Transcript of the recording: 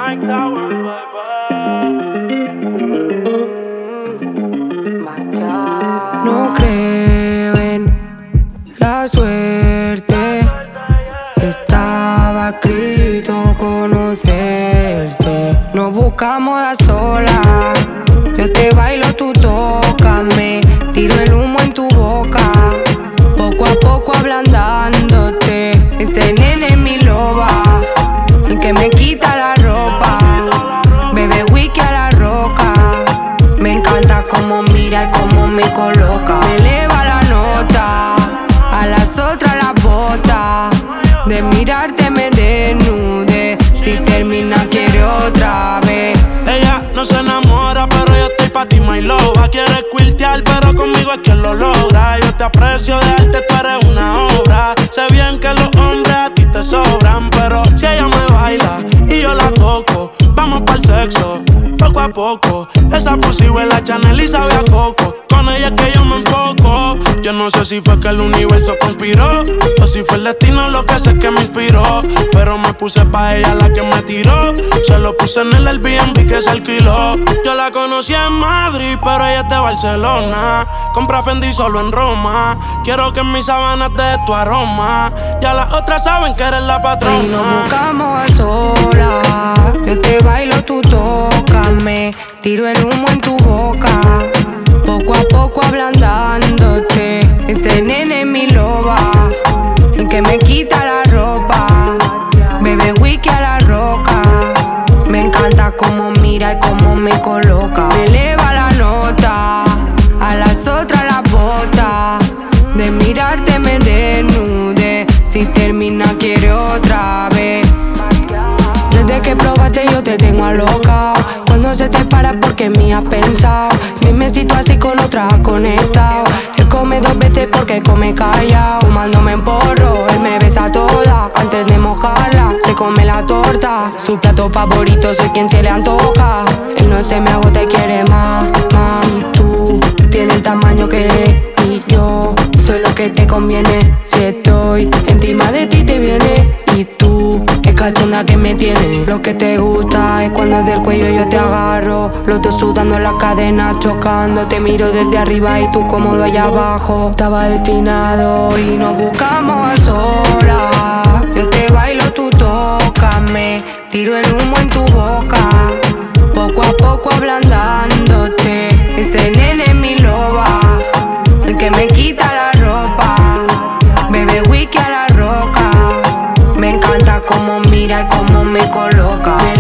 Mike Towers, No creo en la suerte, estaba escrito conocerte. Nos buscamos a solas, yo te bailo, tú tócame. Tiro el humo en tu boca, poco a poco ablandándote. Ese nene es mi loba, el que me quita la ropa. Bebe whisky a la roca, me encanta cómo mira y cómo me coloca. Me eleva la nota, a las otras las bota. De mirarte me desnude, si termina quiere otra vez. Ella no se enamora, pero yo estoy pa' ti, my loba. Quiere quiltear, pero conmigo es quien lo logra. Yo te aprecio de arte, tú eres una obra. Sé bien que los hombres a ti te sobran, pero si ella me baila y yo la toco, vamos pa'l sexo, poco a poco. Esa pussy huele a Chanel y sabe a coco. Con ella es que yo me enfoco. Yo no sé si fue que el universo conspiró o si fue el destino lo que sé que me inspiró. Pero me puse pa' ella la que me tiró. Se lo puse en el Airbnb que se alquiló. Yo la conocí en Madrid, pero ella es de Barcelona. Compra Fendi solo en Roma. Quiero que en mis sábanas te dé tu aroma. Ya las otras saben que eres la patrona. Y nos buscamos a solas, yo te bailo, tú tócame. Tiro el humo en tu boca, poco a poco ablandándote. Ese nene es mi loba, el que me quita la ropa. Bebe whisky a la roca, me encanta cómo mira y cómo me coloca. Me eleva la nota, a las otras las bota. De mirarte me desnude, si termina quiere otra vez. Desde que probaste yo te tengo alocao. Cuando se te para porque me has pensado. Dime si tú así con otra has conectado. Él come 2 veces porque come callao. Fumándome en porro, él me besa toda. Antes de mojarla, se come la torta. Su plato favorito soy quien se le antoja. Él no se me agota y quiere más, más. Y tú tienes el tamaño que y yo soy lo que te conviene. Si estoy encima de ti te viene. Y tú, es cachonda que me tienes. Lo que te gusta es cuando del cuello yo te agarro. Los dos sudando en las cadenas, chocando. Te miro desde arriba y tú cómodo allá abajo. Estaba destinado y nos buscamos a solas. Yo te bailo, tú tócame. Tiro el humo en tu boca, poco a poco ablandándote. Ese nene es mi loba, el que me quita la ropa. Bebe whisky a la roca, me encanta cómo mira y cómo me coloca.